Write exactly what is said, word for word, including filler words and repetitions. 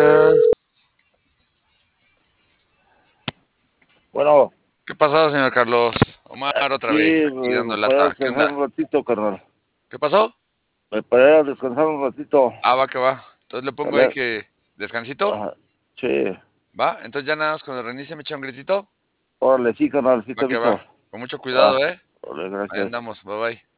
Eh, Bueno, ¿Qué pasó, señor Carlos? Omar otra aquí vez, aquí eh, dando para lata. ¿Qué descansar onda? un ratito, carnal. ¿Qué pasó? Eh, Para descansar un ratito. Ah, va que va. Entonces le pongo ahí Dale. que descansito. Ajá. Sí, Va, entonces ya nada más cuando reinicie me echa un gritito. órale, sí, carnal, sí te Va que va. aviso. Con mucho Va, cuidado, ¿eh? órale, Ahí gracias. andamos. Bye bye.